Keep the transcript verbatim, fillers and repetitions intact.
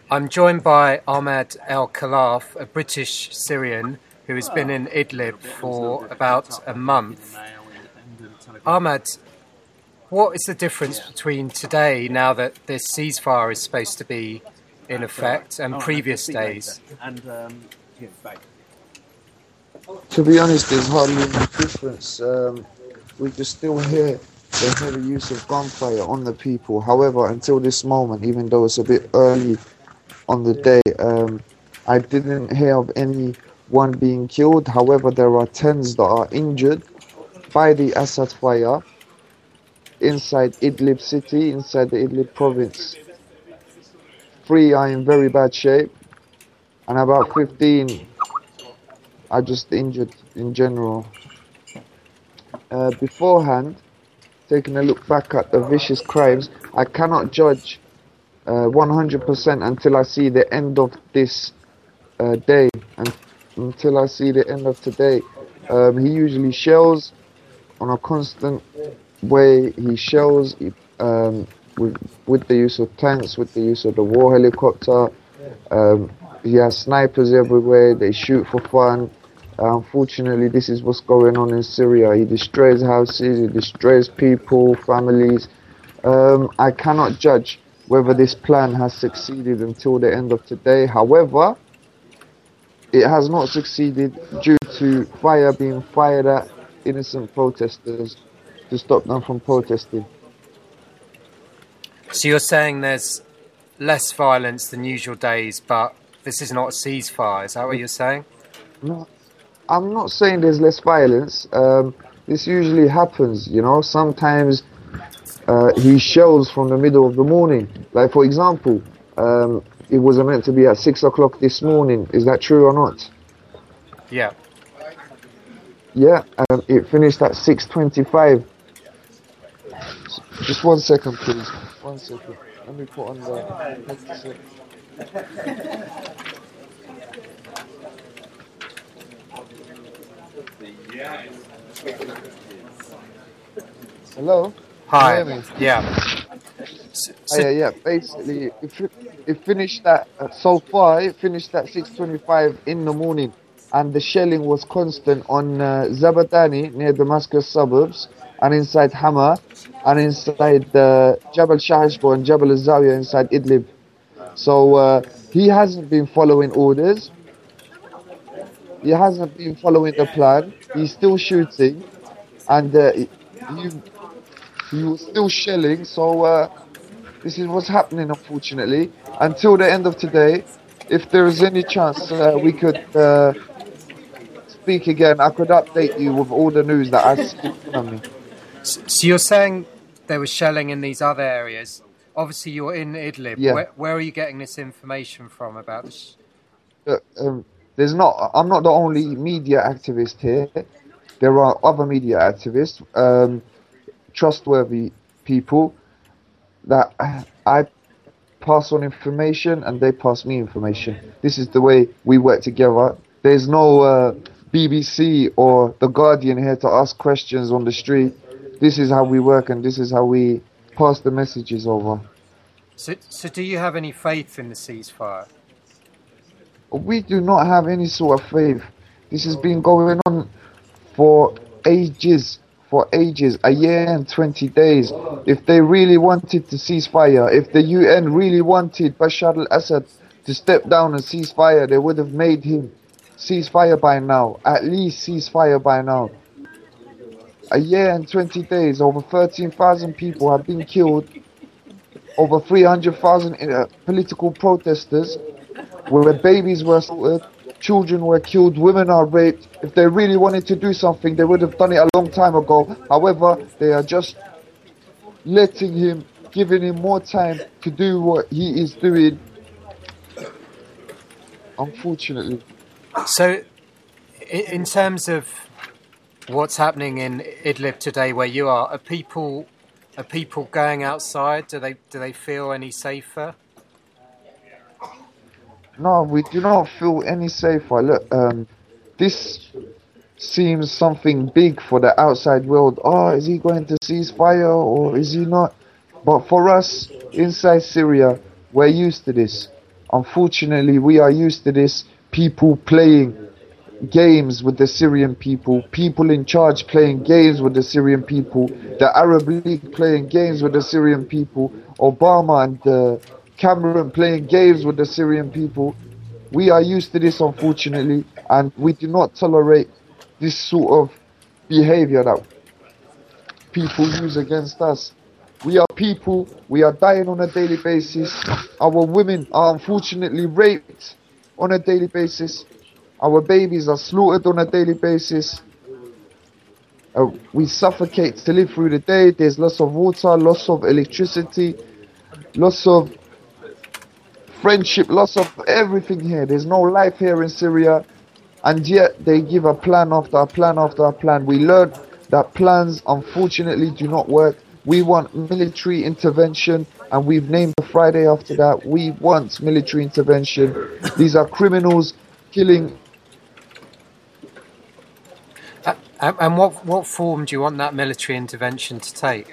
I'm joined by Ahmed El Khalaf, a British Syrian who has been in Idlib for about a month. Ahmed, what is the difference between today, now that this ceasefire is supposed to be in effect, and previous days? To be honest, there's hardly any difference. Um, we can still hear the heavy use of gunfire on the people. However, until this moment, even though it's a bit early on the day, um, I didn't hear of anyone being killed. However, there are tens that are injured by the Assad fire inside Idlib city, inside the Idlib province. Three are in very bad shape, and about fifteen are just injured in general. Uh, beforehand, taking a look back at the vicious crimes, I cannot judge uh, one hundred percent until I see the end of this uh, day, and until I see the end of today. Um, he usually shells on a constant way. He shells um, with, with the use of tanks, with the use of the war helicopter. Um, he has snipers everywhere. They shoot for fun. Uh, unfortunately, this is what's going on in Syria. He destroys houses, he destroys people, families. Um, I cannot judge whether this plan has succeeded until the end of today. However, it has not succeeded due to fire being fired at innocent protesters to stop them from protesting. So you're saying there's less violence than usual days, but this is not a ceasefire, is that what you're saying? No, I'm not saying there's less violence. Um, this usually happens, you know. Sometimes uh, he shells from the middle of the morning. Like, for example, um, it was meant to be at six o'clock this morning. Is that true or not? Yeah. Yeah, um, it finished at six twenty-five. Just one second, please. One second. Let me put on the... Hello? Hi. Can you hear me? Yeah. So, Oh, yeah, yeah. Basically, it, fi- it finished at, uh, so far, it finished at six twenty-five in the morning. And the shelling was constant on uh, Zabadani, near Damascus suburbs, and inside Hama, and inside uh, Jabal Shahishbo and Jabal al-Zawiya inside Idlib. So uh, he hasn't been following orders. He hasn't been following the plan. He's still shooting, and uh, he, he was still shelling. So uh, this is what's happening, unfortunately. Until the end of today, if there is any chance uh, we could uh, speak again, I could update you with all the news that I see on me. So you're saying there was shelling in these other areas. Obviously, you're in Idlib. Yeah. Where, where are you getting this information from about this? Uh, um, there's not. I'm not the only media activist here. There are other media activists, um, trustworthy people that I pass on information and they pass me information. This is the way we work together. There's no uh, B B C or The Guardian here to ask questions on the street. This is how we work, and this is how we pass the messages over. So, so do you have any faith in the ceasefire? We do not have any sort of faith. This has been going on for ages, for ages, a year and twenty days. If they really wanted to cease fire, if the U N really wanted Bashar al-Assad to step down and cease fire, they would have made him cease fire by now, at least cease fire by now. A year and twenty days, over thirteen thousand people have been killed, over three hundred thousand uh, political protesters, where babies were slaughtered, children were killed, women are raped. If they really wanted to do something, they would have done it a long time ago. However, they are just letting him, giving him more time to do what he is doing, unfortunately. So, in terms of what's happening in Idlib today, where you are, are people are people going outside? Do they do they feel any safer? No, we do not feel any safer. Look, um, this seems something big for the outside world. Oh, is he going to cease fire or is he not? But for us inside Syria, we're used to this. unfortunately, we are used to this. People playing games with the Syrian people, people in charge playing games with the Syrian people, the Arab League playing games with the Syrian people, Obama and uh, Cameron playing games with the Syrian people. We are used to this, unfortunately, and we do not tolerate this sort of behavior that people use against us. We are people, we are dying on a daily basis. Our women are unfortunately raped on a daily basis. Our babies are slaughtered on a daily basis. Uh, we suffocate to live through the day. There's loss of water, loss of electricity, loss of friendship, loss of everything here. There's no life here in Syria. And yet they give a plan after a plan after a plan. We learned that plans unfortunately do not work. We want military intervention, and we've named the Friday after that. We want military intervention. These are criminals killing. Uh, and what, what form do you want that military intervention to take?